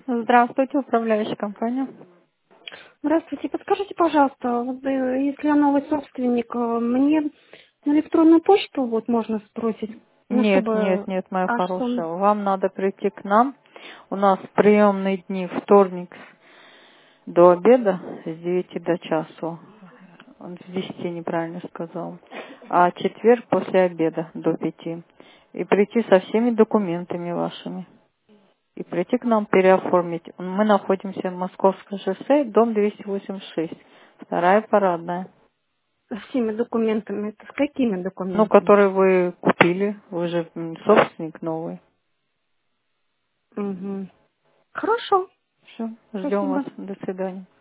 Здравствуйте, управляющая компания. Здравствуйте. Подскажите, пожалуйста, вот, если я новый собственник, мне на электронную почту вот можно сбросить, ну, Нет, нет, чтобы... нет, моя А что? хорошая. Вам надо прийти к нам. У нас приемные дни вторник до обеда с 9 до часу. Он с 10 неправильно сказал. А четверг после обеда до 5. И прийти со всеми документами вашими. И прийти к нам переоформить. Мы находимся в Московском шоссе, дом 286. Вторая парадная. Со всеми документами. Это с какими Ну, документами? который вы купили. Вы же собственник новый. Угу. Хорошо. Все, ждем вас. Спасибо. До свидания.